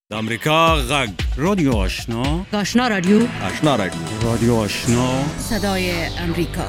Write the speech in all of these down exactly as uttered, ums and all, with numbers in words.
د امریکا غږ رادیو آشنا آشنا رادیو آشنا رادیو رادیو آشنا صدای امریکا.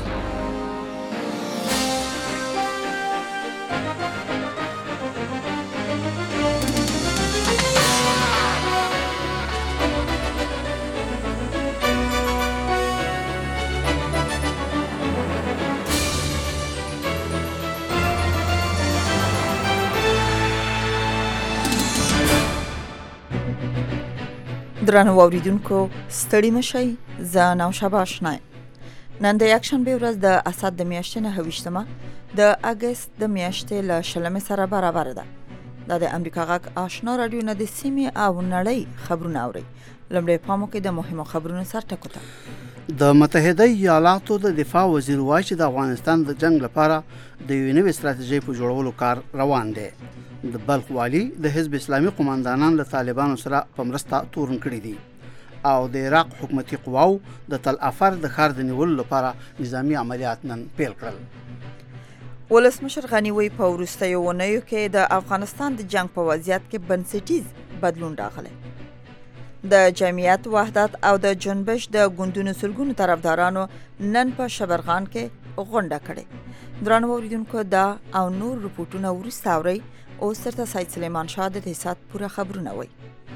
درنو اوریدونکو ستړي مشئ، زه نوشابه آشنا یم. نن د یکشنبه ورځ د اسد د میاشتې نهه ویشتمه د اګست د میاشتې له شلمې سره برابر ده. دا د امریکا غږ آشنا رادیو نه د سیمې او نړۍ خبرونه اوري. لومړی پامو کې د مهمو خبرونو سر ټکو ته. د متحده ایالاتو د دفاع وزیر وایي چې د افغانستان د جنگ لپاره د یوې نوې ستراتیژۍ په جوړولو کار روان دی. د بلخ والی د حزب اسلامي قوماندانان له طالبانو سره په مرسته تورن کړي دي او د عراق حکومتي قواو د تل افر د ښار د نیولو لپاره نظامی عملیات نن پیل کړل. ولسمشر غنی وی په وروستیو اونیو کې د افغانستان د جنگ په وضعیت کې بنسټیز بدلون راغلی. د جمعیت وحدت او د جنبش د ګوندونو سلګونو طرفدارانو نن په شبرغان کې غونډه کړې. درنو اوریدونکو دا او نور رپورټونه وروسته اورئ. او سرته سید سلیمان شاه د دې پوره خبرونه وایي.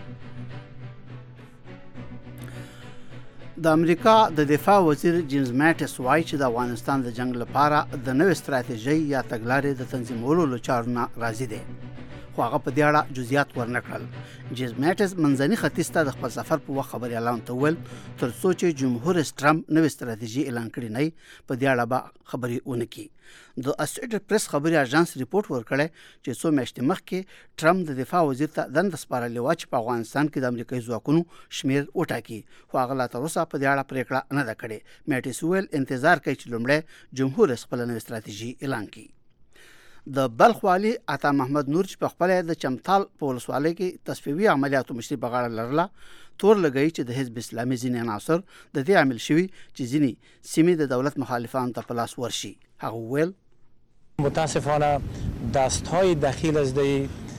د امریکا د دفاع وزیر جیمز ماټس وایي چې د افغانستان د جنگ لپاره د نوې ستراتیژۍ یا تګلارې د تنظیمولو له چارو نه راضي دی، خو هغه په دې اړه جزئیات ورنکړل. جیمز ماټس منځني ختیځ ته د خپل سفر په وخت خبري اعلان ته وویل تر څو چې جمهور رئیس ټرمپ نوې ستراتیژي اعلان کړي نه په دې اړه به خبري ونه کړي. د اسوسییټډ پریس خبري اژانس ریپورت ورکړی چې څو میاشتې مخکې ټرمپ د دفاع وزیر ته دنده سپارلې وه چې په افغانستان کې د امریکایي ځواکونو شمیر وټاکي، خو هغه لا تر اوسه په دې اړه پریکړه نه ده کړې. ماټس وویل انتظار کوي چې لومړی جمهور رئیس خپله نوې ستراتیژي اعلان کړي. د بلخ والی عطا محمد نور چې په خپل د چمتال په ولسوالۍ کې تصفیوي عملیاتو مشري په غاړه لرله تور لګی چې د حزب اسلامي ځینې عناصر د دې عامل شوي چې ځینې سیمې د دولت مخالفانو ته په لاس ورشي. هغه وویل متاسفانه دست‌های دخیل از دی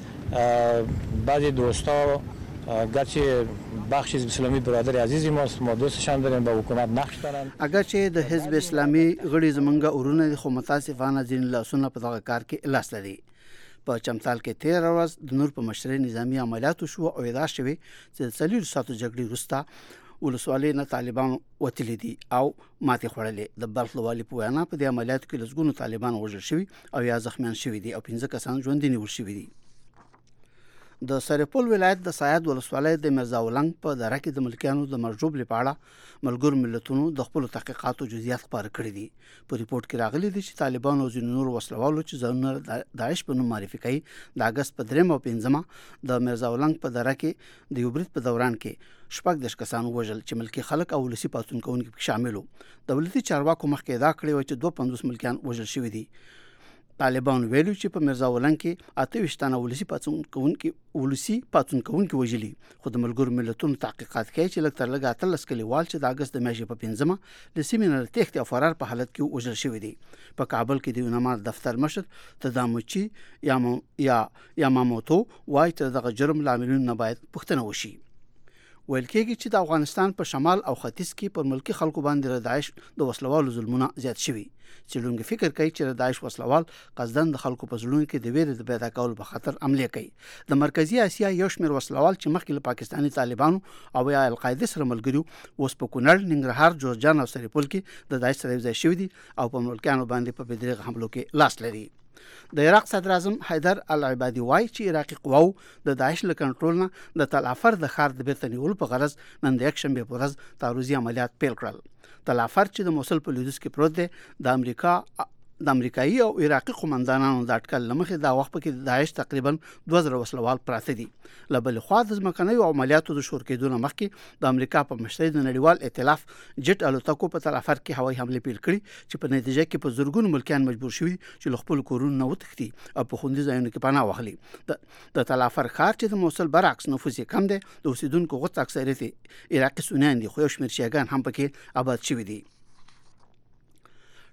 بعضی دوستا گرچه بخشی از اسلامی برادر عزیزی ماست، ما دوستشان داریم، با حکومت نقش دارن. اگرچه د حزب اسلامي غړي زمونږ ورونه دي، خو متاسفانه ځینې لاسونه په دغه کار کې لاس لري. په چمتال کې تیر ورځ د نور په مشرۍ نظامی عملیاتو شو او ادعا شوې چې د څلورو ساعتو جګړې وروسته ولسوالۍ نه طالبان وتلي دي او ماتې خوړلې. د بلخ والي په وینا په دې عملیاتو کې لسګونو طالبان وژل شوي او یا زخمیان شوي دي او پنځه کسان ژوندي نیول شوي دي. د سرپل ولایت د سایاد ولسوالۍ د مرزا ولنګ په دره کې د ملکیانو د مرجوب لپاره ملګرو ملتونو د خپل تحقیقاتو جزئیات خبر کړي دي. په ریپورت کې راغلي دي چې طالبان او ځینو نور وسلوالو چې ځانونه داعش په نوم معرفي کوي د اګست په درېمه او پنځمه د مرزا ولنګ په دره کې د یو برید په دوران کې شپږ دېرش کسان وژل چې ملکي خلک او ولسي پاڅون کوونکي پکې شامل وو. دولتي چارواکو مخکې ادعا کړې وه چې دوه پنځوس ملکیان وژل شوي دي. طالبان ویلو چې په مرزا ولنګ کې اته ویشت تنه ولسي پاڅون کوونکي ولسي پاڅون کوونکي وژلي، خو د ملګرو ملتونو تحقیقات کوي چې لږ تر لږه اتلس کلیوال چې د اګست د میاشتې په پنځمه د سیمې نه تښتې او فرار په حالت کې وژل شوي دي. په کابل کې د یوناما دفتر مشر تدامچي یا یا یاماموتو وایي چې دغه جرم لاملونو نه باید پوښتنه وشي. ویل کېږي چې د افغانستان په شمال او ختیځ کې پر ملکی خلکو باندې د داعش د وسلوالو ظلمونه زیات شوي. څېړونکي فکر کوي چې د داعش وسلوال قصداً د خلکو په زړونو کې د ویرې د پیدا کولو په خاطر عملې کوي. د مرکزي اسیا یو شمېر وسلوال چې مخکې له پاکستاني طالبانو او یا القاعده سره ملګري اوس په کونړ، ننګرهار، جوزجان او سرپل کې د داعش سره یوځای شوي دي او په ملکیانو باندې په بېدریغه حملو کې لاس لري. د عراق صدر اعظم حیدر العبادي وایي چې عراقي قواو د داعش له کنټرول نه د تل افر د ښار د بیرته نیولو په غرض نن د یکشنبې په ورځ تعرضي عملیات پیل کړل. تل افر چې د موصل په لویدیځ کې پروت دی د امریکا د امریکایي او عراقي قومندانانو د اټکل له مخې دا وخت کې د داعش تقریبا دوه زره وسلوال پراته دي. له بلې خوا د ځمکنیو عملیاتو د شروع کېدو نه مخکې د امریکا په مشرۍ د نړیوال ائتلاف جټ الوتکو په تل افر کې هوایي حملې پیل کړي چې په نتیجه کې په زرګونو ملکیان مجبور شوي چې له خپلو کورونو نه وتښتي او په خوندي ځایونو کې پناه واخلي. د تل افر ښار چې د موصل برعکس نفوس یې کم دی، د اوسېدونکو غوڅ اکثریت عراقي سنیان دي، خو یو شمېر شیعهګان هم پکې آباد شوي دي.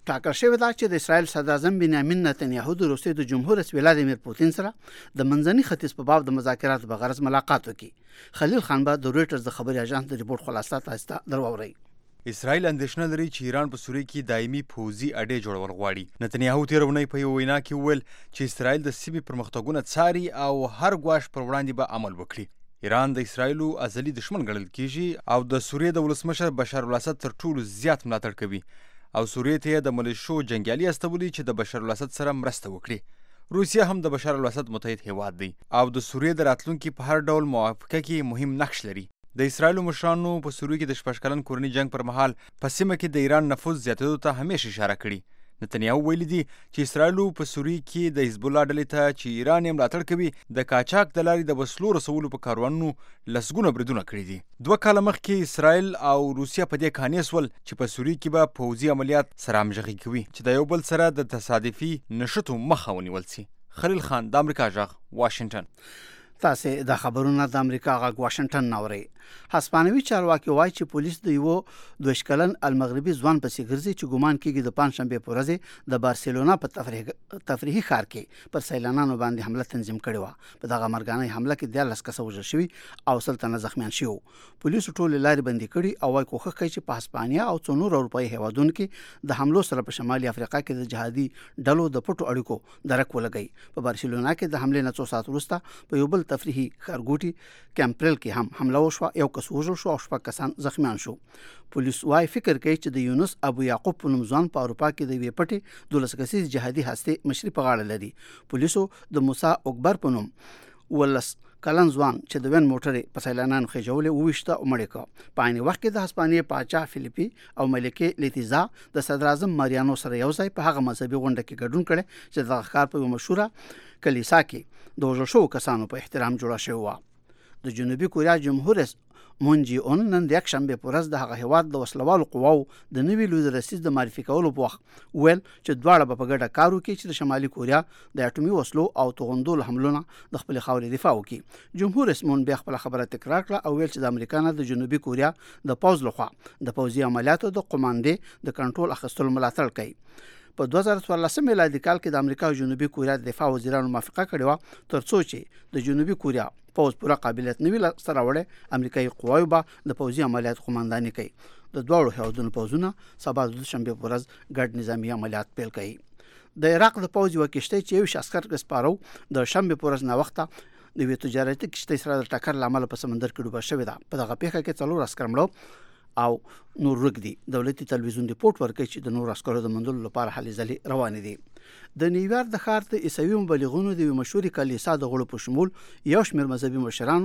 ټاکل شوې ده چې د اسرایل صدر اعظم بنیامین نتنیاهو د روسیې د جمهور رئیس ولادیمیر پوتین سره د منځني ختیځ په باب د مذاکراتو په غرض ملاقات وکړي. خلیل خان به د رويټرز د خبري اژانس د ریپورت خلاصه تاسو ته درووري. اسرائیل اندېښنه لري چې ایران په سوریه کې دایمي پوځي اډې جوړول غواړي. نتنیاهو تېره اونۍ په یوه وینا کې وویل چې اسرائیل د سیمې پرمختګونه څاري او هر ګواښ پر وړاندې به عمل وکړي. ایران د اسرائیلو ازلي دښمن ګڼل کیږي او د سوریې د ولسمشر بشار الاسد تر ټولو زیات ملاتړ کوي او سوریې ته د ملیشو جنګیالي استولي چې د بشار الاسد سره مرسته وکړي. روسیه هم د بشار الاسد متحد هیواد دی او د سوریې د راتلونکي په هر ډول موافقه کې مهم نقش لري. د اسرائیلو مشرانو په سوریه کې د شپږ کلن کورني جنگ پر مهال په سیمه کې د ایران نفوذ زیاتېدو ته همیشه اشاره کړې. نتنیاهو ویلي دي چې اسرائیلو په سوریه کې د حزب الله ډلې ته چې ایران یې ملاتړ کوي د قاچاق د لارې د وسلو رسولو په کاروانونو لسګونه بریدونه کړي دي. دوه کاله مخکې اسرائیل او روسیه په دې قانع سول چې په سوریه کې به پوځي عملیات سره همغږي کوي چې د یو بل سره د تصادفي نښتو مخه ونیول شي. خلیل خان، د امریکا غږ، واشنگټن. تاسو د خبرونو د امریکا غږ واشنگټن نوري. هسپانوي چارواکي وایي چې پولیس د یو دوه کلن المغربي ځوان پسې ګرځي چې ګومان کیږي د پنځشنبه په ورځ د بارسلونا په تفریح تفریحي ښار کې پر سیلانانو باندې حمله تنظیم کړې و. په دغه مرګانه حمله کې د لس کسه وژل شوي او سلطنه زخمیان شوي. پولیسو ټول لارې بندي کړي او وايي کوښښ کوي چې په هسپانیا او څو نور اروپایي هیوادونو کې د حملو سره په شمالي افریقا کې د جهادي ډلو د پټو اړیکو درک ولګي. په بارسلونا کې د حملې نه څو ساعت وروسته په یو بل تفریحي ښارګوټي کیمپرل کې هم حمله وشوه. یو کس وژل شو او شپږ کسان زخمیان شو. پولیس وايي فکر کوي چې د یونس ابو یعقوب په نوم ځوان په اروپا کې د وی پټي دولس کسیز جهادي هسته مشري په غاړه لري. پولیسو د موسی اکبر په نوم ولس کلن ځوان چې د وین موټرې په سیلانانو خېجولې وویشته او مړ کړ. په عین وخت کې د هسپانیې پاچا فلیپي او ملکه لیتیزا د صدر اعظم ماریانو سره یو ځای په هغه مذهبي غونډه کې ګډون کړي چې د ښار په مشهوره کلیسا کې د وژل شوو کسانو په احترام جوړه شوې وه. د جنوبي کوریا جمهور رئیس مون جي اون نن د یکشنبه په ورځ د هغه هیواد د وسلوالو قواو د نوي لوی رئیس د معرفي کولو په وخت ویل چې دواړه په ګډه کار وکړي چې د شمالي کوریا د اټومي وسلو او توغندو حملونو د خپل خاورې دفاع وکړي. جمهور رئیس مون بیا خپل خبره تکرار کړه او ویل چې د امریکا نه د جنوبي کوریا د پوز لخوا د پوځي عملیاتو د قوماندې د کنټرول اخیستلو ملاتړ کوي. په دوه زره څوارلس میلادي کال کې د امریکا او جنوبي کوریا د دفاع وزیرانو موافقه کړې و ترڅو چې د جنوبي کوریا پوز پوره قابلیت نوي سره وړي امریکایي قواوی به د پوځي عملیات قومانداني کوي. د دوه هیوادونو پوزونه سبا د شنبه په ورځ ګډ نظامی عملیات پیل کوي. د عراق د پوځ یو کشته چې یو عسكر سپارو د شنبه په ورځ نه وخته د وی تجارتي کشته سره د ټکر لامل په سمندر کې ډوبه شوې ده. په دغه پیښه کې څلور عسكر مړو او نور رګدي. دولتي تلویزیون ریپورت ورکړي چې د نور عسکرو د موندلو لپاره هلې ځلې روانې دي. د نیویارک د ښار د عیسوي مبلغونو د مشهوري کلیسا د غړو په شمول یو شمېر مذهبي مشرانو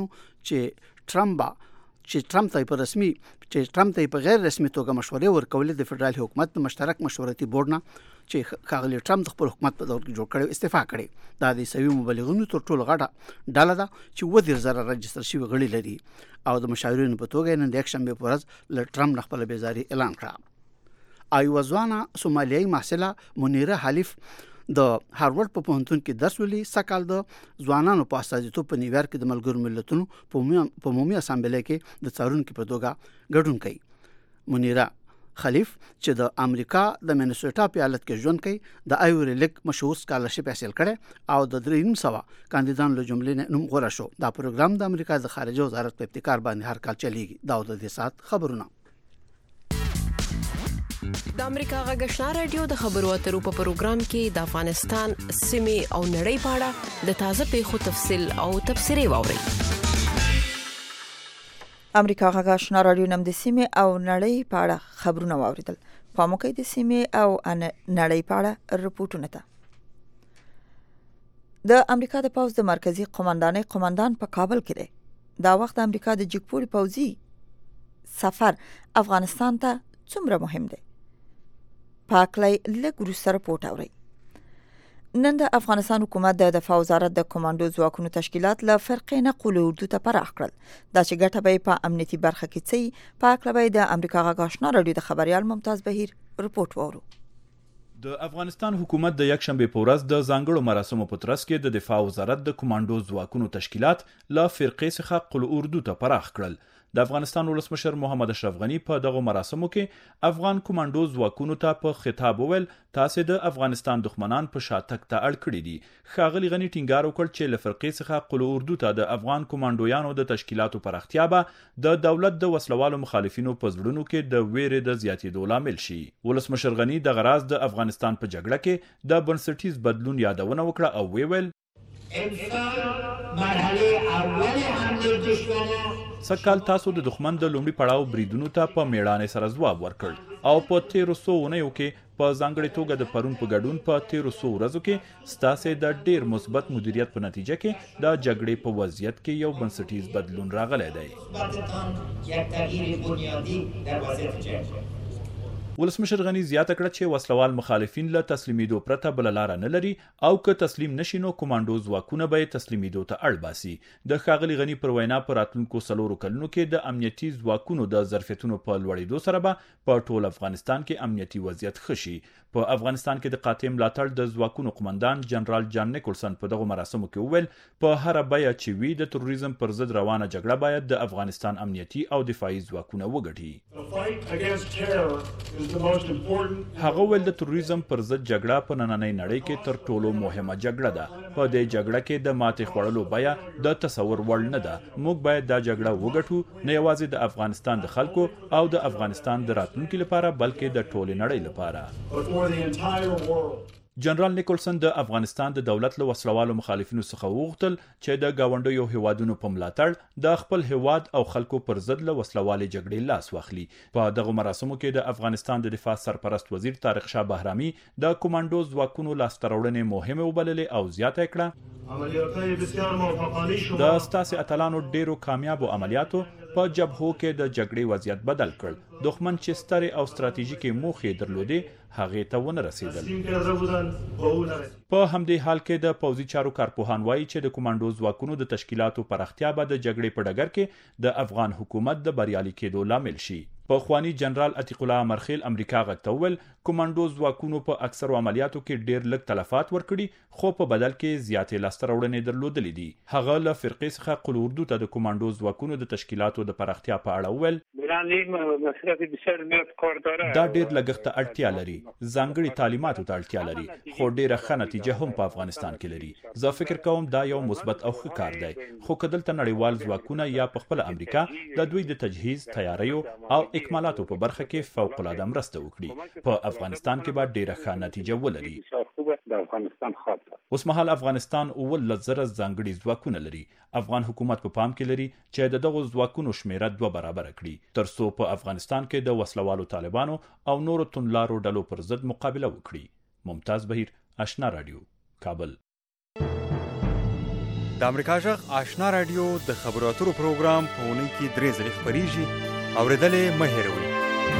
چې ټرمپ چې ټرمپ ته په رسمي چې ټرمپ ته په غیر رسمي توګه مشورې ورکولې د فدرال حکومت د مشترک مشورتي بورډ نه چې ښاغلي ټرمپ د خپل حکومت په دور کې جوړ کړی استعفا کړې. دا د عیسوي مبلغونو تر ټولو غټه ډله ده چې اووه دېرش زره رجستر شوي غړي لري او د مشاورینو په توګه نن د یکشنبې په ورځ له ټرمپ نه خپله بېزاري اعلان کړه. او یوه ځوانه سومالیایي محصله منیره حلیف د هارورډ په پوهنتون کې درس ولي. سکهال د ځوانانو په استازیتوب په نیویارک کې د ملګرو ملتونو په عمومي اسامبلې کې د څارونکي په توګه ګډون کوي. منیره خلیف چې د امریکا د مینیسوټا په ایالت کې ژوند کوي د ایوري لیګ مشهور سکالرشپ حاصل کړي او د درې نیم سوه کاندیدانو له جملې نوم غوره شو. دا پروګرام د امریکا د خارجه وزارت په ابتکار باندې هر کال چلیږي. دا د دې سات خبرونه. د امریکا غږ آشنا رادیو د خبرو اترو په پروګرام کې د افغانستان سیمې او نړۍ په اړه د تازه پیښو تفصیل او تبصرې واورئ. امریکا غږ آشنا رادیو نم د سیمې او نړۍ په اړه خبرونه واوریدل. په موقع د سیمې او نړۍ په اړه رپورټونه ته. د امریکا د پوځ د مرکزی قوماندانۍ قوماندان په کابل کې دی. دا وخت د امریکا د جګپوري پوځي سفر افغانستان ته څومره مهم دی؟ پاکلای لږ وروسته رپورټ اورئ. نن د افغانستان حکومت د دفاع وزارت د کمانډو ځواکونو تشکیلات له فرقې نه قول اردو ته پراخ کړل. دا چې ګټه به په امنیتي برخه کې څه په اړه به د امریکا غږ آشنا رادیو د خبريال ممتاز بهیر رپورټ وورو. د افغانستان حکومت د یکشنبه په ورځ د ځانګړو مراسمو په ترڅ کې د دفاع وزارت د کمانډو ځواکونو تشکیلات له فرقې څخه قول اردو ته پراخ کړل. د افغانستان ولسمشر محمد اشرف غنی په دغه مراسمو کې افغان کمانډو ځواکونو ته په خطاب وویل تاسو د افغانستان دښمنان په شاتګ ته اړ کړي دي. ښاغلي غنی ټینګار وکړ چې له فرقې څخه قلو اردو ته د افغان کمانډویانو د تشکیلاتو پراختیا به د دولت د وسلوالو مخالفینو په زړونو کې د ویرې د زیاتېدو لامل شي. ولسمشر غنی د غراز د افغانستان په جګړه کې د بنسټیز بدلون یادونه وکړه او ویل سکهال تاسو د دښمن د لومړي پړاو بریدونو ته په میړانې سره ځواب ورکړ او په تیرو څو اونیو کې په ځانګړې توګه د پرون په ګډون په تیرو څو ورځو کې ستاسې د ډیر مثبت مدیریت په نتیجه کې د جګړې په وضعیت کې یو بنسټیز بدلون راغلی دی. ولسمشر غنی زیاته کړه چې وسلوال مخالفین له تسلیمیدو پرته بل لار نه لري او که تسلیم نشي نو کمانډو ځواکونه به تسلیمیدو ته اړ باسي. د ښاغلي غنی پر وینا په راتلونکو څلورو کلونو کې د امنیتي ځواکونو د ظرفیتونو په لوړېدو سره به په ټول افغانستان کې امنیتي وضعیت ښه شي. په افغانستان کې د قاطع ملاتړ د ځواکونو قماندان جنرال جان نیکولسن په دغه مراسمو کې وویل په هره بیه چې وي د تروریزم پر ضد روانه جګړه باید د افغانستان امنیتي او دفاعي ځواکونه وګټي. هغه ویل د تروریزم پر ضد جګړه په نننۍ نړۍ کې تر ټولو مهمه جګړه ده. په دې جګړه کې د ماتې خوړلو بیه د تصور وړ نه ده. موږ باید دا جګړه وګټو نه یوازې د افغانستان د خلکو او د افغانستان د راتلونکي لپاره بلکې د ټولې نړۍ لپاره. جنرال نیکولسن د افغانستان د دولت له وسلوالو مخالفینو څخه وغوښتل چې د ګاونډیو هیوادونو په ملاتړ د خپل هیواد او خلکو پر ضد له وسلوالې جګړې لاس واخلي. په دغه مراسمو کې د افغانستان د دفاع سرپرست وزیر طارق شاه بهرامي د کمانډو ځواکونو لاسته راوړنې مهمې وبللې او زیاته کړه د ستاسې اتلانو ډیرو کامیابو عملیاتو په جبهو کې د جګړې وضعیت بدل کړ. دښمن چې سترې او ستراتیژیکې موخې درلودې هغې ته ونه رسېدل. په همدې حال کې د پوځي چارو کارپوهان وایي چې د کمانډو ځواکونو د تشکیلاتو پراختیا به د جګړې په ډګر کې د افغان حکومت د بریالي کېدو لامل شي. په خوانی جنرال عتیق الله امرخیل امریکا غږ ته وویل کمانډو ځواکونو په اکثرو عملیاتو کې ډیر لږ تلفات ورکړي خو په بدل کې زیاتې لاسته راوړنې درلودلې دي. هغه له فرقې څخه قلو اردو ته د کمانډو ځواکونو د تشکیلاتو د پراختیا په اړه وویل دا ډیر لګښت ته اړتیا لري، ځانګړي تعلیماتو ته اړتیا لري، خو ډیره ښه نتیجه هم په افغانستان کې لري. زه فکر کوم دا یو مثبت او ښه کار دی، خو که دلته نړیوال ځواکونه یا په خپله امریکا د دوی د تجهیز، تیاریو او اکمالاتو په برخه کې فوق العاده مرسته وکړي، په افغانستان کې به ډیره ښه نتیجه ولري. اوس مهال افغانستان اوولس زره ځانګړي ځواکونه لري. افغان حکومت په پام کې لري چې د دغو ځواکونو شمیره دوه برابره کړي ترڅو په افغانستان کې د وسلوالو طالبانو او نورو توندلارو ډلو پر ضد مقابله وکړي. ممتاز بهیر، آشنا رادیو، کابل. د امریکا غږ آشنا رادیو د خبرو اترو پروګرام په اونۍ کې درې ځلې خپریږي، اورېدلې مه هېروئ.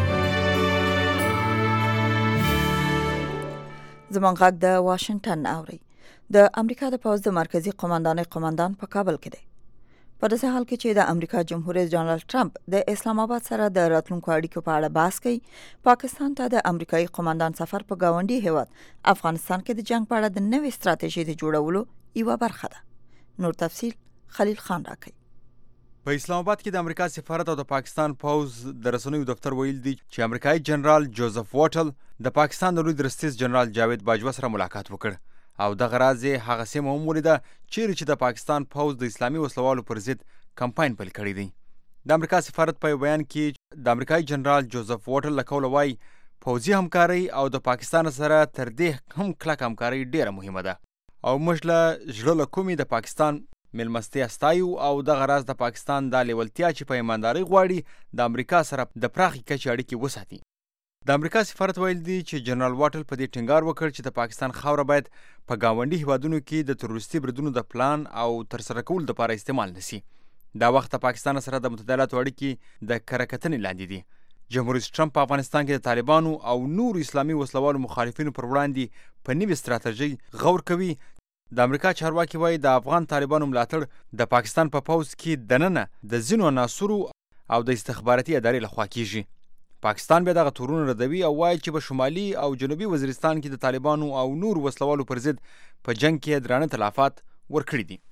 زموږ غږ د واشنگټن اوري. د امریکا د پوځ د مرکزی قماندانۍ قماندان په کابل کې دی. په داسې حال کې چې د امریکا جمهور رئیس ډانلډ ټرمپ د اسلام آباد سره د راتلونکو اړیکو په اړه بحث کوي، پاکستان ته د امریکایي قماندان سفر په گاونډي هیواد افغانستان کې د جنگ په اړه د نوې ستراتیژۍ د جوړولو یوه برخه ده. نور تفصیل خلیل خان راکوي. په اسلام آباد کې د امریکا سفارت او د پاکستان پوز د رسنیو دفتر ویل دي چې امریکایي جنرال جوزف واټل د پاکستان د لوی درستیز جنرال جاوید باجوه سره ملاقات وکړ او دغه راز یې هغه سیمه هم ولیده چیرې چې د پاکستان پوز د اسلامي وسلوالو پر ضد کمپاین پیل کړی دی. د امریکا سفارت په بیان کې د امریکایي جنرال جوزف واټل له قوله وایي پوځي همکاري او د پاکستان سره تر دې هم کلک همکاري ډیره مهمه ده او موږ له زړه له کومې د پاکستان مېلمستیا ستایو او دغه راز د پاکستان دا لیوالتیا چې په ایماندارۍ غواړي د امریکا سره د پراخې کچې اړیکې وساتي. د امریکا سفارت ویل دي چې جنرال واټل په دې ټینګار وکړ چې د پاکستان خاوره باید په ګاونډي هیوادونو کې د تروریستي بریدونو د پلان او ترسره کولو لپاره استعمال نشي. دا وخت د پاکستان سره د متداولاتو اړیکې د کره کتنې لاندې دي. جمهور رئیس ټرمپ په افغانستان کې د طالبانو او نور اسلامي وسلوالو مخالفینو پر وړاندې په نوې ستراتیژۍ غور کوي. د امریکا چارواکي وایي د افغان طالبانو ملاتړ د پاکستان په پوځ کې دننه د ځینو عناصرو او د استخباراتي ادارې لخوا کیږي. پاکستان بیا دغه تورونه ردوي او وایي چې په شمالي او جنوبي وزیرستان کې د طالبانو او نور وسلوالو پر ضد په جنگ کې درانه تلفات ورکړي دي.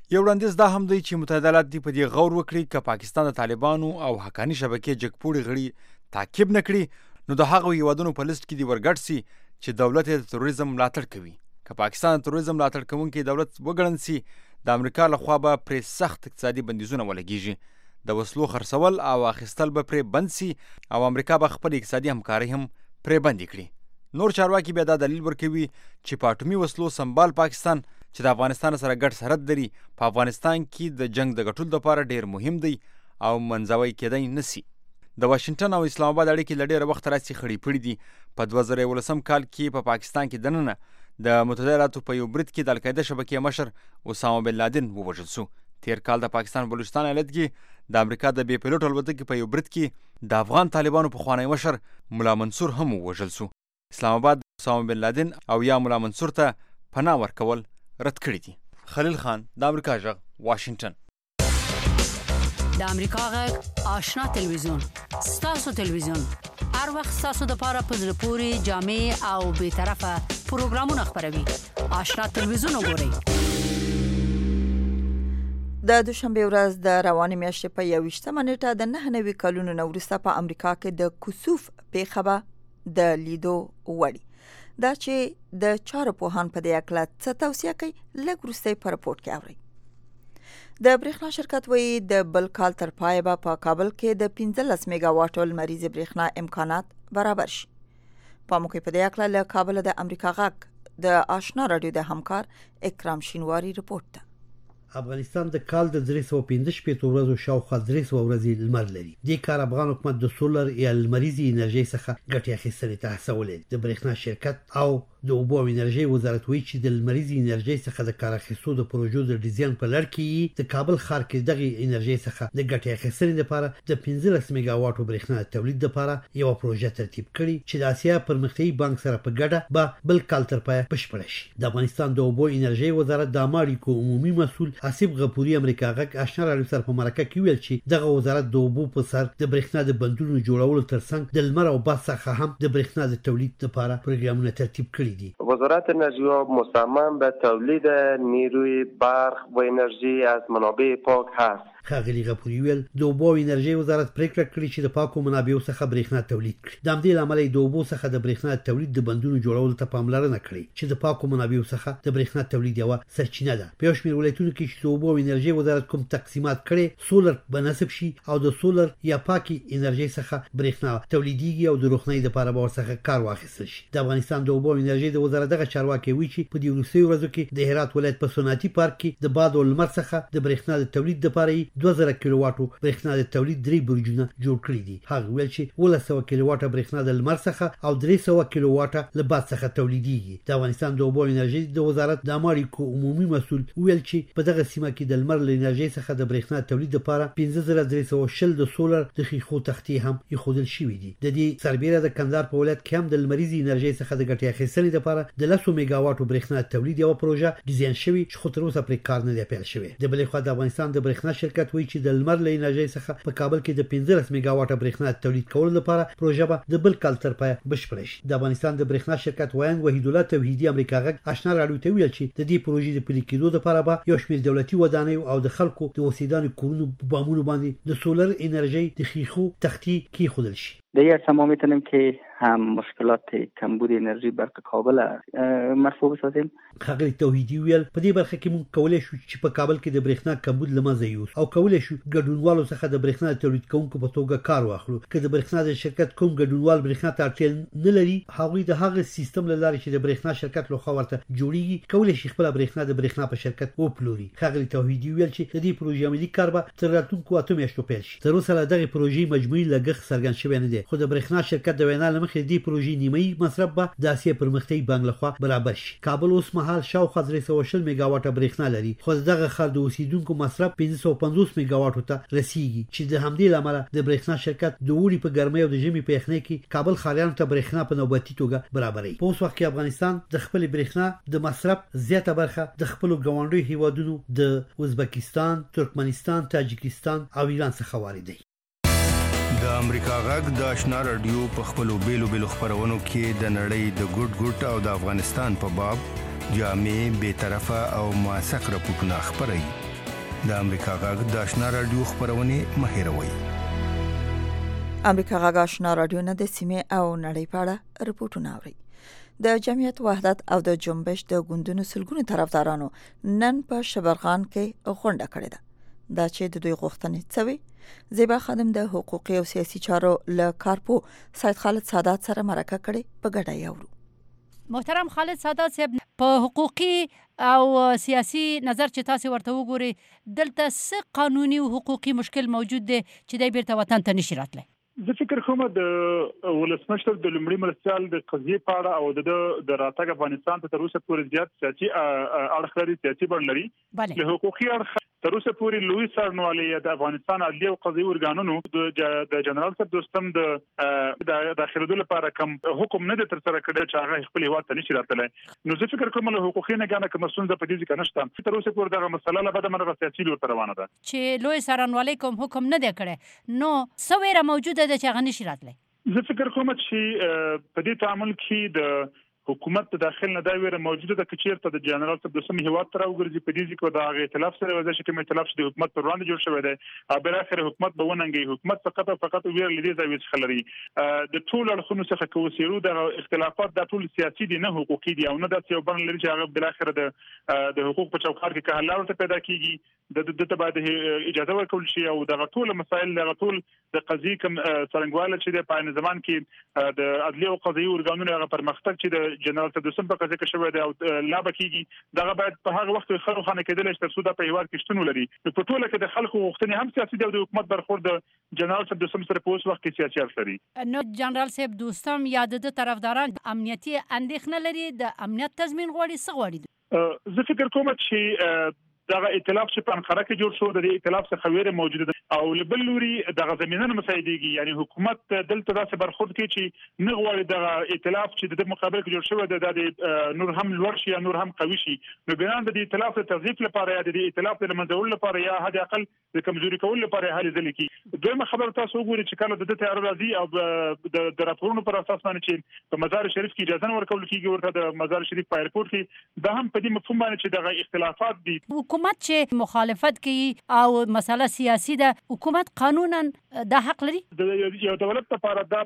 یو وړاندیز دا هم دی چې متحده ایالات دې په دې غور وکړي که پاکستان د طالبانو او حقاني شبکې جګپوړي غړي تعقیب نه کړي نو د هغو هیوادونو په لیست کې دې ورګډ سي چې دولت یې د تروریزم ملاتړ کوي. که پاکستان د تروریزم ملاتړ کوونکی دولت وګڼل سي د امریکا لخوا به پرې سخت اقتصادي بندیزونه ولګیږي، د وسلو خرڅول او اخیستل به پرې بند سي او امریکا به خپل اقتصادي همکاري هم پرې بندي کړي. نور چارواکي بیا دا دلیل ورکوي چې په اټومي وسلو سنبال پاکستان چې د افغانستان سره ګډ سرحد لري په افغانستان کې د جنگ د ګټلو لپاره ډیر مهم دی او منځوی کېدای نسی. د واشنگټن او اسلام آباد اړیکې له ډېره وخت راځي خړې پړې دي. په دوه زره یولسم کال کې په پا پاکستان کې دننه د متحده ایالاتو په یو برید کې د القاعده شبکې مشر اسامه بن لادن ووژل شو. تیر کال د پاکستان بلوچستان ایالت کې د امریکا د بې پیلوټ الوتکې په یو برید کې د افغان طالبانو پخوانی مشر ملا منصور هم ووژل شو. اسلام آباد اسامه بن لادن او یا ملا منصور ته پناه ورکول رد کړی دي. خلیل خان، د امریکا غږ، واشنگټن. د امریکا غږ آشنا تلویزیون، ستاسو تلویزیون، هر وخت ستاسو د لپاره په زړه پورې جامع او بې طرفه پروګرامونه خپروي. آشنا تلویزیون وګورئ. د دوشنبه ورځ د روانې میاشتې په یوویشتمه نیټه د نهه نوي کلونو نه وروسته په امریکا کې د کسوف پیښه به د لیدو وړي. دا چې د چارو پوهان په دې اړه څه توصیه کوي لږ وروسته په راپور کې اورئ. د برېښنا شرکت وایي د بل کال تر پایه به په کابل کې د پنځلس میگا واټو لمریزې برېښنا امکانات برابر شي. په موقع په دې اړه له کابل د امریکا غږ د آشنا رادیو د همکار اکرام شینواری رپورټ ده. افغانستان د کال د درې سوه پنځه شپېته ورځو شاوخوا درې سوه ورځې لمر لري. دې کار افغان حکومت د سولر یا لمریزې انرژۍ څخه ګټې اخیستنې ته هڅولې. د برېښنا شرکت او د اوبو او انرژۍ وزارت وایي چې د لمریزې انرژۍ څخه د کار اخیستو د پروژو د ډیزاین په لړ کې د کابل ښار کې دغه انرژۍ څخه د ګټې اخیستنې لپاره د پنځلس میگا واټو برېښنا د تولید لپاره یو پروژه ترتیب کړي چې د اسیا پرمختیایي بانک سره په ګډه به بل کال تر پایه بشپړه شي. د افغانستان د اوبو انرژۍ وزارت د عامه اړیکو عمومي مسؤل آصف غفوري امریکا غږ آشنا رادیو سره په مرکه کې ویل چې دغه وزارت د اوبو په سر د برېښنا د بندونو جوړولو ترڅنګ د لمر او باد څخه هم د برېښنا د تولید لپاره پروګرامونه ترتیب کړي دي. وزارت انرژی مصمم به تولید نیروی برق و انرژی از منابع پاک هست. ښاغلي غفوري ویل د اوبو او انرژۍ وزارت پریکړه کړې چې د پاکو منابعو څخه برېښنا تولید کړي. د همدې له امله د اوبو څخه د برېښنا تولید د بندونو جوړولو ته پاملرنه کړې چې د پاکو منابعو څخه د برېښنا تولید یوه سرچینه ده. په یو شمېر ولایتونو کې چې د اوبو او انرژۍ وزارت کوم تقسیمات کړي سولر به نصب شي او د سولر یا پاکي انرژۍ څخه برېښنا تولیدېږي او د روښنايي لپاره به ورڅخه کار واخیستل شي. د افغانستان د اوبو او انرژۍ د وزارت دغه چارواکي وایي چې په دې وروستیو ورځو کې د هرات ولایت په صنعتي پارک کې د باد او لمر څخه د برېښنا د تولید لپاره دوه زره کیلو واټ برېښنا د تولید درې برجونه جوړ کړي دي. هغه ویل چې اووه سوه کیلو واټه برېښنا د لمر څخه او درې سوه کیلو واټه له باد څخه تولیدېږي. د افغانستان د اوبو او انرژۍ د وزارت د عامه اړیکو عمومي مسؤل ویل چې په دغه سیمه کې د لمر له انرژۍ څخه د برېښنا تولید لپاره پنځه زره درې سوه شل د سولر د ښیښو تختې هم ایښودل شوي دي. د دې سربیره د کندهار په ولایت کې هم د لمریزې انرژۍ څخه د ګټې اخیستنې لپاره د لسو میگا واټو برېښنا تولید یوه پروژه ډیزاین شوې چې خو تر اوسه پرې کار نه دی پیل شوی. د بلې خوا د افغانستان د برېښنا شرکت وایي چې د لمر له انرژۍ څخه په کابل کې د پنځلس میگا واټه برېښنا تولید کولو لپاره پروژه به د بل کال تر پایه بشپړه شي. د افغانستان د برېښنا شرکت وایند وحید الله توحیدي امریکا غږ آشنا رادیو ته ویل چې د دې پروژې د پلي کېدو لپاره به یو شمېر دولتي ودانیو او د خلکو د اوسېدانو کورونو بامونو باندې د سولر انرژۍ د ښیښو تختې کېښودل شي. در این اصلا ما میتونیم که هم مشکلات کمبود انرژی برق کابل مرفوع بسازیم. ښاغلي توحیدي ویل په دې برخه کې موږ کولی شو چې په کابل کې د برېښنا کمبود له منځه یوسو او کولی شو ګډونوالو څخه د برېښنا د تولید کوونکو په توګه کار واخلو. که د برېښنا د شرکت کوم ګډونوال برېښنا ته اړتیا نه لري هغوی د هغه سیستم له لارې چې د برېښنا شرکت لخوا ورته جوړیږي کولی شي خپله برېښنا د برېښنا په شرکت وپلوري. ښاغلي توحیدي ویل چې د دې پروژې عملي کار به تر راتلونکو اتو میاشتو پیل شي. تر اوسه له دغې پروژې مجموعي لګښت څرګند شوی نه دی خو د برېښنا شرکت د وینا له مخې د دې پروژې نیمایي مصرف به د اسیا پرمختیایي بانک لخوا برابر شي. کابل اوس مهال شاوخوا درې سوه شل میگا واټه برېښنا لري خو دغه ښار د اوسېدونکو مصرف پنځه سوه پنځوس میگا واټو ته رسیږي چې د همدې له امله د برېښنا شرکت د اوړي په ګرمۍ او د ژمي په یخنۍ کې کابل ښاریانو ته برېښنا په نوبتي توګه برابروي. په اوس وخت کې افغانستان د خپلې برېښنا د مصرف زیاته برخه د خپلو ګاونډیو هیوادونو د ازبکستان، ترکمنستان، تاجکستان او ایران څخه واردوي. د امریکا غږ د آشنا رادیو په خپلو بیلو بیلو خپرونو کې د نړۍ د ګوټ ګوټ او د افغانستان په باب جامع، بې طرفه او موثق راپورټونه خپروي. د امریکا غږ د آشنا رادیو خبرونه مهیروي. امریکا غږ آشنا رادیو نه د سیمې او نړۍ په اړه رپورټونه اوري. د جمعیت وحدت او د جنبش د ګوندونو سلګونو طرفدارانو نن په شبرغان کې غونډه کړې ده. دا چې د دوی غوښتنې څه وي؟ زیبا خادم د حقوقي او سیاسي چارو له کارپو سید خالد سادات سره مرکه کړې، په ګډه یاورو. محترم خالد سادات صاحب، په حقوقي او سیاسي نظر چې تاسو ورته وګورئ، دلته څه قانوني او حقوقي مشکل موجود دی چې د بیرته وطن ته نشي راتلی؟ زه فکر کوم د ولسمشر د لومړي مرستيال د قضیې په اړه او د د راتګ افغانستان ته تر اوسه پورې زیات سیاسي اړخ لري، سیاسي بڼه لري. له حقوقي اړخ تر اوسه پورې لوی سرنوالي د افغانستان عدلي او قضایي ارګانونو د جنرال صاحب دوستم د داخلو لپاره کوم حکم نه تر سره کړی چې هغه خپل هیواد ته نشي راتلی. نو زه فکر کوم له حقوقي نه غانه کوم څه د پدې ځکه نشته. تر اوسه پورې دغه مسله له بده مرغه سیاسي لور روانه ده چې لوی سرنوالي کوم حکم نه دی کړی. نو سویره موجوده ده چې هغه نشي راتلی. زه فکر کوم چې په دې تعامل کې د حکومت د داخل نه دا ویره موجوده ده چې چیرته د جنرال صاحب د سم هیواد تر وګرځي په دې ځکه دا غي ائتلاف سره وځي چې کوم ائتلاف د حکومت پر وړاندې جوړ شوی دی. بل اخر حکومت به وننګي، حکومت فقط او فقط ویره لدی ځای څخه لري. د ټول اړخونو څخه کوسیرو د اختلافات د ټول سیاسي دي نه حقوقي دي، او نه د یو بڼه لري چې هغه بل اخر د د حقوق په چوکاټ کې کله ورته پیدا کیږي د د تبعید اجازه ورکول شي او د ټول مسایل د ټول د قضیې کوم څرنګواله چې د پاین زمان کې د عدلي او قضایي ارګانونو هغه پرمختګ چې د جنرال صاحب د سم په قضیه کې شوی دی او لا بکیږي دغه باید په هغه وخت خلکو خانه کېدل چې تر څو د په هیواد کې شتون ولري. په ټوله کې د خلکو غوښتنې هم سیاسي دي او د حکومت برخورد د جنرال صاحب د سم سره په اوس وخت کې سیاسي اړخ لري. نو جنرال صاحب دوستم یا د طرفداران امنیتي اندېښنه لري، د امنیت تضمین غواړي، څه غواړي؟ زه فکر کوم چې دغه ائتلاف چې په انقره کې جوړ شو د ائتلاف څخه ویره موجوده ده او لبل لوري دغه زمينه مساعدېږي. یعنی حکومت دلته داسې برخورد کوي چې نه غواړي دغه ائتلاف چې د مقابل کې جوړ شوی دی د نور هم لوړ شي یا نور هم قوي شي. نو بنان د ائتلاف د تضعیف لپاره یا د ائتلاف د منځول لپاره یا حد اقل د کمزوري کول لپاره هلي ځل کی. دویمه خبره تاسو وګورئ چې کله د تیار راځي او د راپورونو پر اساس باندې چې په مزار شریف کې اجازه ورکول کیږي ورته د مزار شریف په ایرپورټ کې دا هم په دې مفهوم باندې چې دغه اختلافات دي. حکومت چې مخالفت کوي او مسله سیاسي ده، حکومت قانونا دا حق لري. یو دولت لپاره دا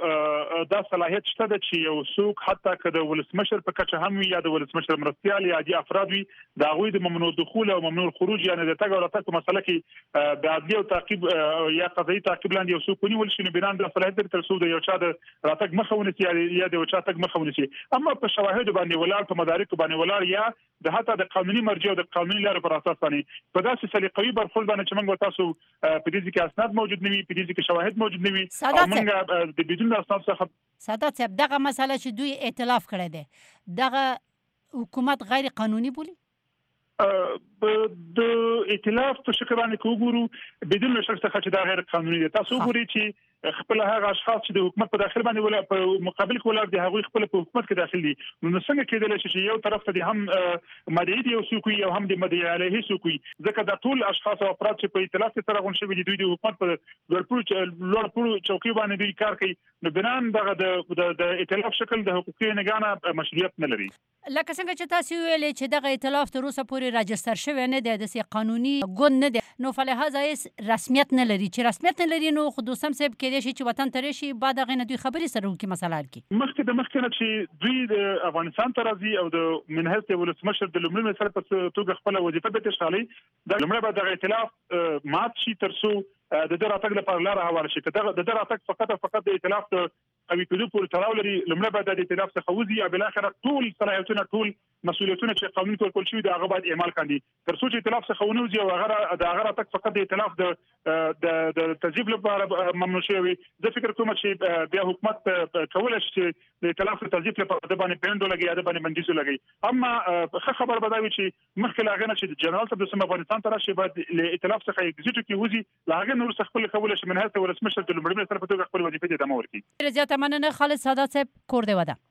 دا صلاحیت شته چې یو څوک حتی که د ولسمشر په کچه هم وي یا د ولسمشر مرستيال یا د افراد وي دا غوي د ممنوع دخول او ممنوع خروج یعنی د تګ او راتګ په مسله کې د عدلي او تعقیب یا قضایي تعقیب لاندې یو څوک ونیول شي نو بنان د صلاحیت تر څو د یو چا د راتګ مخه ونیسي یا د یو چا تګ مخه ونیسي. اما په شواهد باندې ولاړ په مدارک باندې ولاړ یا د حتی د قانوني مرجع او د قانوني لارو پر اساس باندې په داسې سلیقوي برخورد باندې چې موږ تاسو په دې کې اسناد موجود نه وي، په دې کې شواهد موجود نه وي او موږ د بدون اسناد څخه سادات صاحب دغه مسله چې دوی ائتلاف کړی دی دغه حکومت غیر قانوني بولي؟ د ائتلاف په شکل باندې وګورو بدون شک څخه چې دا غیر قانوني دی. تاسو وګورئ چې خپل هغه اشخاص چې د حکومت په داخل باندې ولا په مقابل کې ولا د هغوی خپل په حکومت کې داخل دي. نو څنګه کېدل چې یو طرف ته هم مدعي دی او څوک یو هم د مدعي علیه څوک ځکه د ټول اشخاص او افراد چې په ائتلاف کې سره غون شوي دي دوی د حکومت په لوړ پوړو چوکۍ باندې دوی کار کوي. نو بنان دغه د ائتلاف شکل د حقوقي نگانه مشروعیت نه لري. لکه څنګه چې تاسو ویلې چې دغه ائتلاف تر اوسه پورې راجستر شوی نه دی، د سي قانوني ګوند نه دی، نو فلهذا یې رسمیت نه لري. چې رسمیت نه لري نو خو دوسم صاحب کېدای شي چې وطن ته راشي بعد هغه نه دوی خبرې سره وکړي مسله حل کړي. مخکې د مخکې نه چې دوی د افغانستان ته راځي او د منحص ولسمشر د لومړي مسله په توګه خپل وظیفه به تشغالي د لومړي به د ائتلاف مات شي تر څو د در راتګ لپاره لار هواره شي. کله د در راتګ فقط او فقط د ائتلاف د قوي کېدو پورې تړاو لري. لومړی به د ائتلاف څخه وځي او بل اخر ټول صلاحیتونه ټول مسؤلیتونه چې قانون کې ورکول شوي د هغه باید اعمال کړي تر څو چې ائتلاف څخه ونوځي او هغه د هغه راتګ فقط د ائتلاف د د تضعیف لپاره ممنوع شوی. زه فکر کوم چې بیا حکومت کولای شي د ائتلاف د تضعیف لپاره د باندې پېندو لګي یا د باندې بندیز لګي. اما خبر بداوي چې مخکې لاغنه چې جنرال صاحب د سم افغانستان ته راشي باید له ائتلاف څخه ایگزیټ کې وځي لاغه نور څخه خپل کولای شي منحص ولسمشر د لومړي مسله په توګه خپل وظیفه ته ادامه ورکړي. زیاته مننه خالد سادات صاحب، کور دی ودا.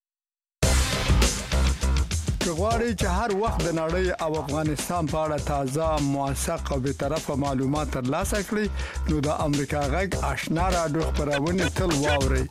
غواړئ چې هر وخت د نړۍ او افغانستان په اړه تازه، موثق او به طرفه معلومات ترلاسه کړئ نو د امریکا غږ آشنا رادیو خبرونه تل واورئ.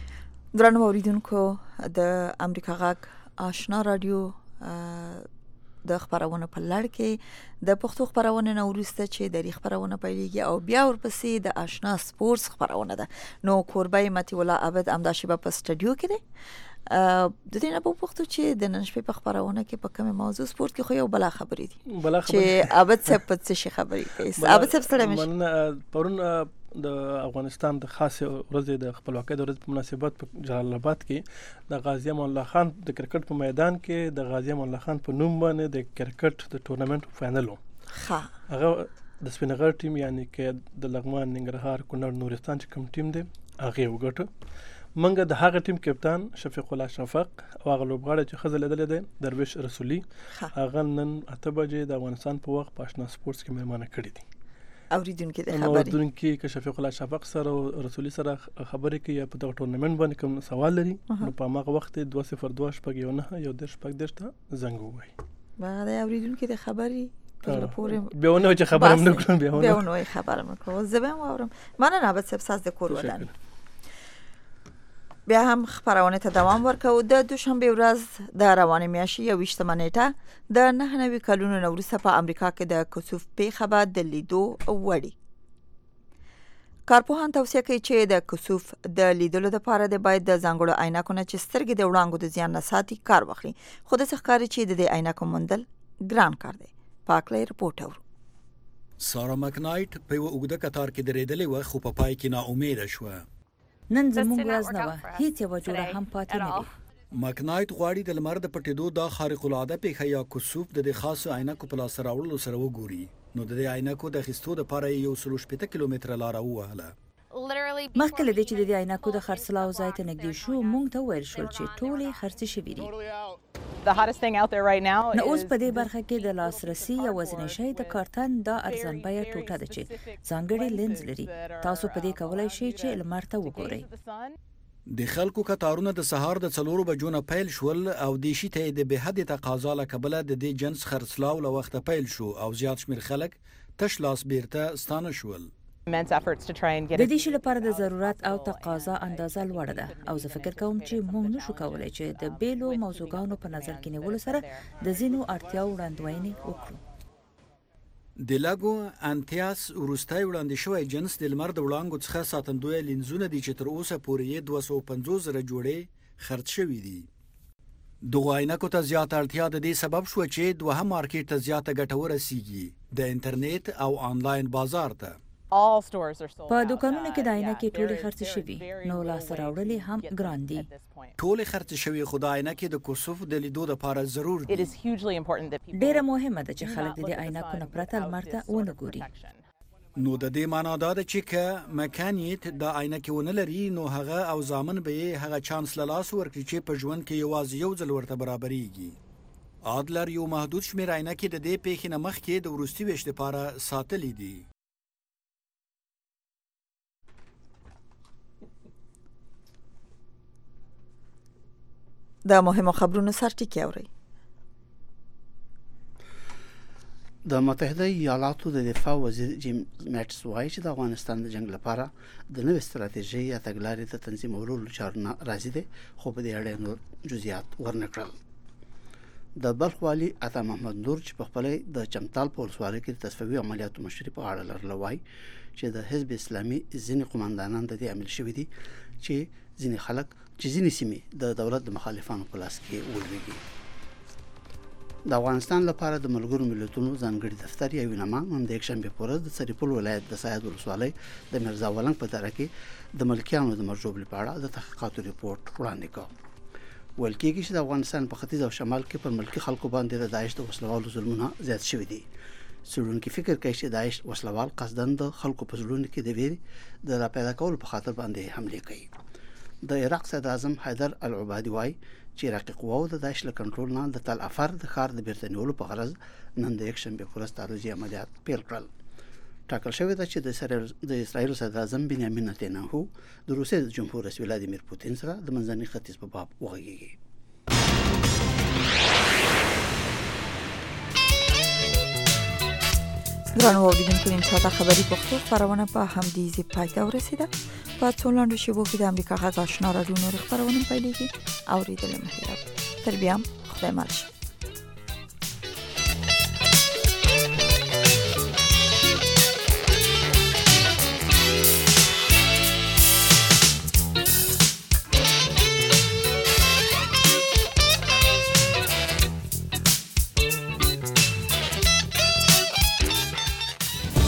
درنو اوریدونکو د امریکا غږ آشنا رادیو د خبرونه په لړ کې د پښتو خبرونه نو ورسته چې د خبرونه پیلېږي او بیا ورپسې د آشنا سپورتس خبرونه ده. نو کوربای متي ولا عبد امداشي په سټډیو کې ده. د دې نه په پښتو چې د نن شپې په خبرونه کې په کومه موضوع سپورت کې خو یو بلا خبرې دي بلا خبرې چې عبد څه په څه خبرې کوي. عبد څه سره مش من پرون د افغانستان د خاص ورځ د خپلواکۍ د ورځ په مناسبت په جلال آباد کې د غازی امان الله خان د کرکټ په میدان کې د غازی امان الله خان په نوم باندې د کرکټ د ټورنمنت فائنل ها هغه د سپینغر ټیم یعنی کې د لغمان ننګرهار کونړ نورستان چې کوم ټیم دی هغه وګټه. منګه د هغه ټیم کپتان شفیق الله شفق او هغه لوبغاړی چې خزل لیدل دي درویش رسولي هغه نن اته بجې د افغانستان په وخت پښتون سپورتس کې مېرمانه کړې دي. اوریدونکو د خبرې اوریدونکو کې شفیق الله شفق سره او رسولي سره خبرې کوي په دغه ټورنمنت باندې کوم سوال لري نو په هغه وخت دوه صفر دوه شپږ یو نه یو د شپږ دشته زنګ وای. بعد اوریدونکو د خبرې په پورې به ونه چې خبرم نه کړم به ونه به ونه خبرم کوم زبم اورم مننه نه به سبساز د کور ودان. بیا هم خبرونه ته دوام ورکو. د دوشنبه ورځ د روانه میاشتې یوویشتمه نیټه د نهه نوي کلونو وروسته په امریکا کې د کسوف پیښه به د لیدو وړي. کارپوهان توصیه کوي چې د کسوف د لیدلو لپاره د باید د ځانګړو عینکو نه چې سترګې د وړانګو د زیان نه ساتي کار واخلي. خو د ښکاري چې د دې عینکو موندل ګران کار دی. پاکلې رپورټ اورو. سارا مکنایټ په یو اوږده کتار کې درېدلې و خو په پای کې ناامیده شوه. نن زموږ ورځ نه وه هیڅ یوه جوړه هم پاتې نه وي. مکنایټ غواړي د لمر د پټېدو دا خارق العاده پیښه یا کسوف د دې خاصو عینکو په لاس راوړلو سره وګوري. نو د دې عینکو د اخیستو دپاره یې یو سل شپېته کیلومتره لاره ووهله. مخکې له دې چې د دې عینکو د خرڅلاو ځای ته نږدې شو موږ ته وویل شول چې ټولې خرڅې شوي دي. نو اوس په دې برخه کې د لاسرسي یوازینی شی د کارتن دا ارزان بیه ټوټه ده چې ځانګړی لینز لري. تاسو په دې کولی شئ چې لمر ته وګورئ. د خلکو کتارونه د سهار د څلورو بجو نه پیل شول او د شي ته د به حد تقاضا له کبله د دې جنس خرڅلاو له وخته پیل شو او زیات شمیر خلک تش لاس بیرته ستانه شول. د دې شي لپاره د ضرورت او تقاضا اندازه لوړه ده او زه فکر کوم چې موږ نشو کولی چې د بیلو موضوعګانو په نظر کې نیولو سره د ځینو اړتیاو وړاندوینې وکړو. د لاګو انتیاس وروستی وړاندې شوی جنس د لمر د وړانګو څخه ساتندویه لینزونه دي چې تر اوسه پورې یې دوه سوه پنځوس زره جوړې خرڅ شوي دي. دغو عینکو ته زیاته اړتیا د دې سبب شوه چې دوهم مارکیټ ته زیاته ګټه ورسیږي د انټرنیټ او آنلاین بازار ته. په دوکانونو کې د عینکې ټولې خرڅې شوي نو لاسته راوړل هم ګران دي. ټولې خرڅې شوي خو د عینکې د کسوف د لیدو لپاره ضرور دي. ډیره مهمه ده چې خلک د دې عینکو نه پرته لمر ته ونه ګوري. نو د دې معنا دا ده چې که مکانیت د عینکې ونه لري نو هغه او زامن به یې هغه چانس له لاسه ورکړي چې په ژوند کې یوازې یو ځل ورته برابرېږي. ادلر یو محدود شمېر عینکې د دې پیښې نه مخکې د وروستي ویشت لپاره ساتلي دي. د مهمو خبرونو سرټکی اورئ. د متحده ایالاتو د دفاع وزیر جیم میټس وایي چې د افغانستان د جنگ لپاره د نوې ستراتیژۍ یا تګلارې د تنظیمولو چارو نه راضي دي خو په دې اړه نور جزئیات ورنه کړل. د بلخ والي عطا محمد نور چې په خپل د چمتال په ولسوالۍ کې د تصفیوي عملیاتو مشري په اړه لرله وایي چې د حزب اسلامي ځینې قوماندانان د دې عامل شوي دي چې ځینې خلک چې ځینې سیمې د دولت د مخالفانو په لاس کې ولویږي. د افغانستان لپاره د ملګرو ملتونو ځانګړي دفتر یا وینما نن د یکشنبه په ورځ د سرپل ولایت د سید ولسوالۍ د مرزا ولنګ په دره کې د ملکیانو د مرجوب لپاره د تحقیقاتو ریپورت وړاندې کړ. ویل کېږي چې د افغانستان په ختیځ او شمال کې پر ملکی خلکو باندې د داعش د وسلوالو ظلمونه زیات شوي دي. څېړونکي فکر کوي چې داعش وسلوال قصداً د خلکو په زړونو کې د ویرې د راپیدا کولو په خاطر باندې حملې کوي. د عراق صدر اعظم حیدر العبادي وایي چې عراقي قواو د داعش له کنټرول نه د تل افر د ښار د بیرته نیولو په غرض نن د یکشنبې په ورځ تعرضي عملیات پیل کړل. ټاکل شوې ده چې د اسرائیل صدر اعظم بنیامین نتنیاهو د روسیې د جمهور رئیس ولادیمیر پوتین سره د منځني ختیځ په باب وغږیږي. ګرانو اوریدونکو نن ساده خبري پښتو خبرونه په همدې ځای پای ته ورسیده. په څو لاندو شیبو کې د امریکا غږ آشنا راډیو نور خبرونه پیلېږي. اورېدل مه هېروئ. تر بیا هم خدای مل شه.